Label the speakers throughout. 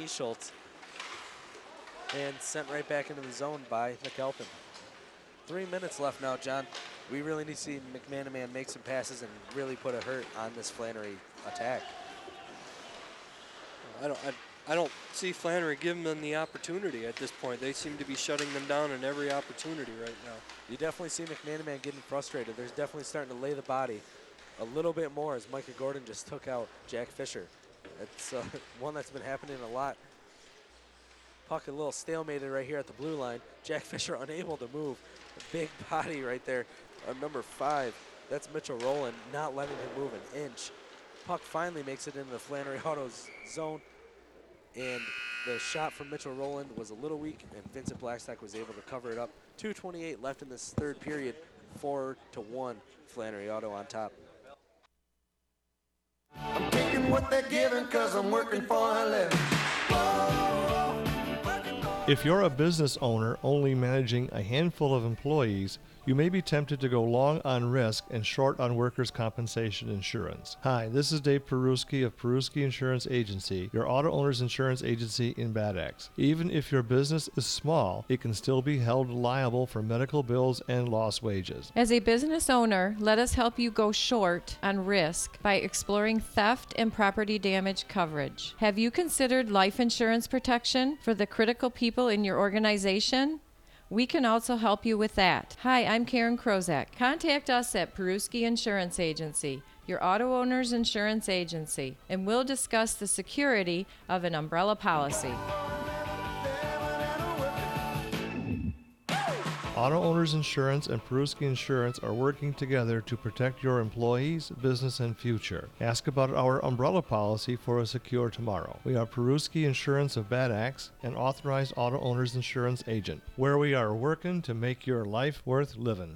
Speaker 1: Schultz. And sent right back into the zone by McAlpin. 3 minutes left now, John. We really need to see McManaman make some passes and really put a hurt on this Flannery attack.
Speaker 2: I don't see Flannery giving them the opportunity at this point. They seem to be shutting them down in every opportunity right now.
Speaker 1: You definitely see McManaman getting frustrated. They're definitely starting to lay the body a little bit more as Micah Gordon just took out Jack Fisher. It's one that's been happening a lot. Puck a little stalemated right here at the blue line. Jack Fisher unable to move. A big body right there on number 5. That's Mitchell Rowland, not letting him move an inch. Puck finally makes it into the Flannery Autos zone. And the shot from Mitchell Rowland was a little weak, and Vincent Blackstock was able to cover it up. 2:28 left in this third period, 4-1, Flannery Auto on top.
Speaker 3: I'm taking what they're giving 'cause I'm working for a living.
Speaker 4: If you're a business owner only managing a handful of employees, you may be tempted to go long on risk and short on workers' compensation insurance. Hi, this is Dave Peruski of Peruski Insurance Agency, your auto owner's insurance agency in Bad Axe. Even if your business is small, it can still be held liable for medical bills and lost wages.
Speaker 5: As a business owner, let us help you go short on risk by exploring theft and property damage coverage. Have you considered life insurance protection for the critical people in your organization? We can also help you with that. Hi, I'm Karen Krozak. Contact us at Peruski Insurance Agency, your auto owner's insurance agency, and we'll discuss the security of an umbrella policy.
Speaker 4: Auto Owners Insurance and Peruski Insurance are working together to protect your employees, business, and future. Ask about our umbrella policy for a secure tomorrow. We are Peruski Insurance of Bad Axe, an authorized auto owners insurance agent, where we are working to make your life worth living.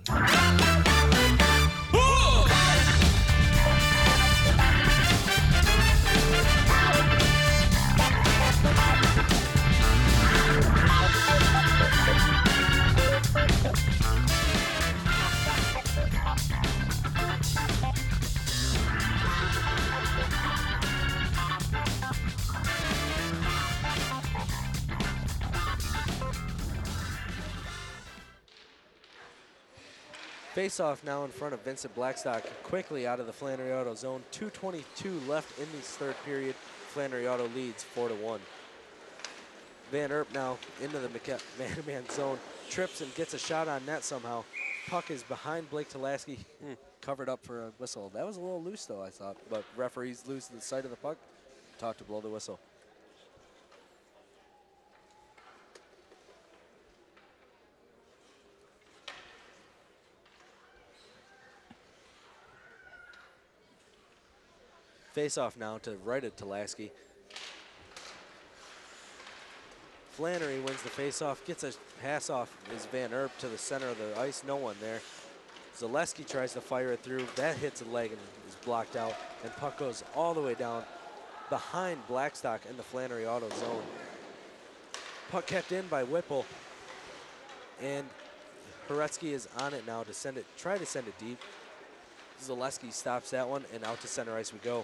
Speaker 1: Face-off now in front of Vincent Blackstock, quickly out of the Flannery Auto zone. 2:22 left in this third period. Flannery Auto leads 4-1. Van Erp now into the man-to-man zone, trips and gets a shot on net somehow. Puck is behind Blake Tulaski, covered up for a whistle. That was a little loose though, I thought, but referees lose the sight of the puck, talk to blow the whistle. Face-off now to right of Tulaski. Flannery wins the face-off, gets a pass-off is Van Erp to the center of the ice, no one there. Zaleski tries to fire it through, that hits a leg and is blocked out, and puck goes all the way down behind Blackstock in the Flannery Auto zone. Puck kept in by Whipple, and Horetsky is on it now to send it, try to send it deep. Zaleski stops that one, and out to center ice we go.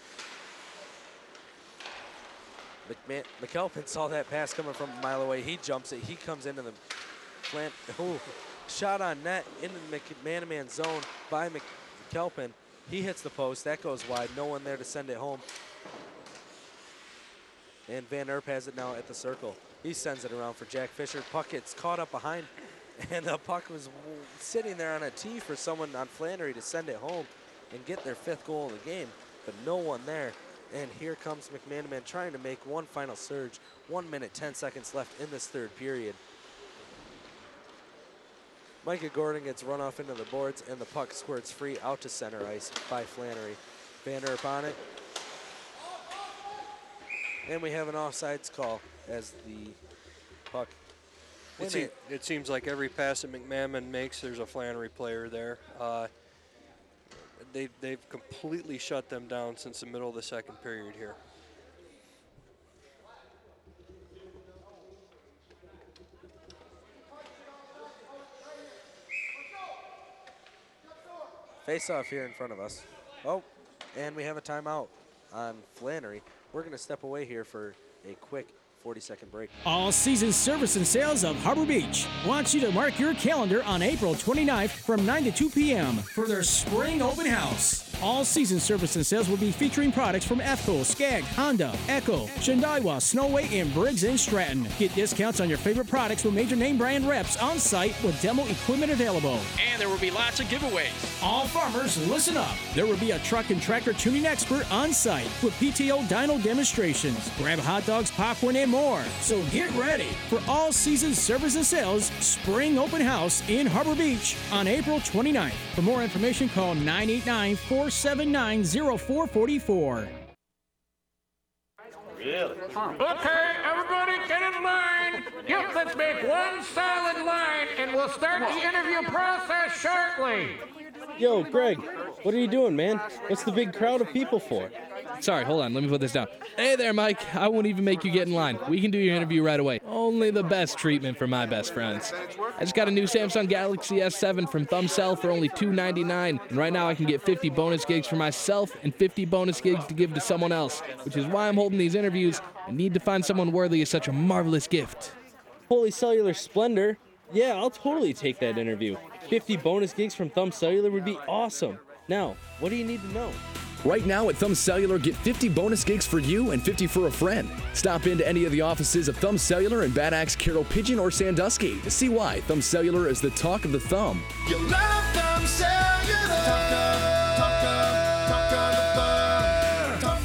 Speaker 1: McAlpin saw that pass coming from a mile away. He jumps it. He comes into the plant. Ooh, shot on net into the man-to-man zone by McAlpin. He hits the post. That goes wide. No one there to send it home. And Van Erp has it now at the circle. He sends it around for Jack Fisher. Puck gets caught up behind, and the puck was sitting there on a tee for someone on Flannery to send it home and get their 5th goal of the game, but no one there. And here comes McManaman trying to make one final surge. 1 minute, 10 seconds left in this third period. Micah Gordon gets run off into the boards, and the puck squirts free out to center ice by Flannery. Van Erp on it. And we have an offsides call as the puck.
Speaker 2: It seems like every pass that McManaman makes, there's a Flannery player there. They've completely shut them down since the middle of the second period here.
Speaker 1: Face off here in front of us. Oh, and we have a timeout on Flannery. We're going to step away here for a quick 40-second break.
Speaker 6: All Season Service and Sales of Harbor Beach wants you to mark your calendar on April 29th from 9 to 2 p.m. for their spring open house. All Season Service and Sales will be featuring products from EFCO, Skag, Honda, Echo, Shandaiwa, Snowway, and Briggs & Stratton. Get discounts on your favorite products from major name brand reps on site with demo equipment available.
Speaker 7: And there will be lots of giveaways.
Speaker 6: All farmers, listen up. There will be a truck and tractor tuning expert on site with PTO dyno demonstrations. Grab hot dogs, popcorn, and more. So get ready for All Season Service and Sales Spring Open House in Harbor Beach on April 29th. For more information, call 989-479-0444.
Speaker 8: Okay, everybody get in line. Yep, let's make one solid line and we'll start the interview process shortly.
Speaker 9: Yo, Greg, what are you doing, man? What's the big crowd of people for?
Speaker 7: Sorry, hold on. Let me put this down. Hey there, Mike. I won't even make you get in line. We can do your interview right away. Only the best treatment for my best friends. I just got a new Samsung Galaxy S7 from ThumbCell for only $299. And right now I can get 50 bonus gigs for myself and 50 bonus gigs to give to someone else, which is why I'm holding these interviews. I need to find someone worthy of such a marvelous gift.
Speaker 9: Holy cellular splendor. Yeah, I'll totally take that interview. 50 bonus gigs from Thumb Cellular would be awesome. Now, what do you need to know?
Speaker 10: Right now at Thumb Cellular, get 50 bonus gigs for you and 50 for a friend. Stop into any of the offices of Thumb Cellular in Bad Axe, Carroll Pigeon, or Sandusky to see why Thumb Cellular is the talk of the thumb.
Speaker 3: You love Thumb Cellular. Talk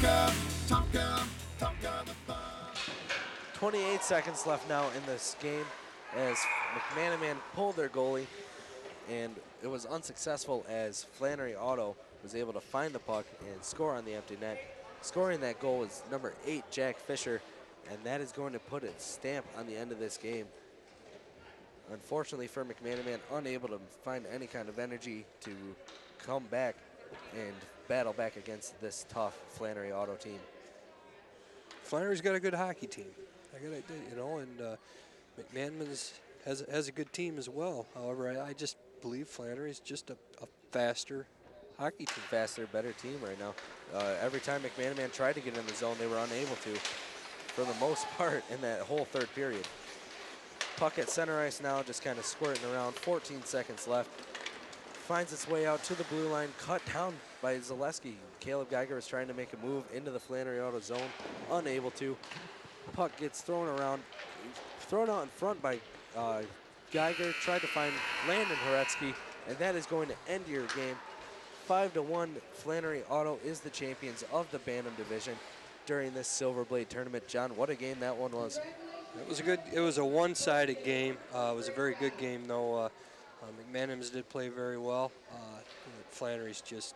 Speaker 3: of the thumb.
Speaker 1: 28 seconds left now in this game as McManaman pulled their goalie, and it was unsuccessful as Flannery Auto was able to find the puck and score on the empty net. Scoring that goal was number 8, Jack Fisher, and that is going to put its stamp on the end of this game. Unfortunately for McManaman, unable to find any kind of energy to come back and battle back against this tough Flannery Auto team.
Speaker 2: Flannery's got a good hockey team. And McManaman's has a good team as well. However, I just believe Flannery's just a faster hockey team.
Speaker 1: Faster, better team right now. Every time McManaman tried to get in the zone, they were unable to, for the most part, in that whole third period. Puck at center ice now, just kind of squirting around. 14 seconds left. Finds its way out to the blue line, cut down by Zaleski. Caleb Geiger is trying to make a move into the Flannery Auto zone, unable to. Puck gets thrown around, thrown out in front by Geiger. Tried to find Landon Horetsky, and that is going to end your game. 5-1, Flannery Auto is the champions of the Bantam division during this Silver Blade tournament. John, what a game that one was.
Speaker 2: It was a one-sided game. It was a very good game, though. McManamans did play very well. Flannery's just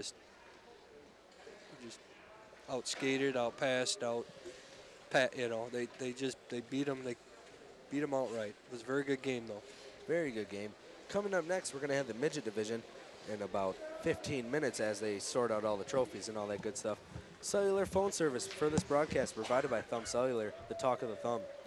Speaker 2: outskated, outpassed, they beat them. They beat them outright. It was a very good game, though.
Speaker 1: Very good game. Coming up next, we're going to have the midget division in about 15 minutes as they sort out all the trophies and all that good stuff. Cellular phone service for this broadcast provided by Thumb Cellular, the talk of the thumb.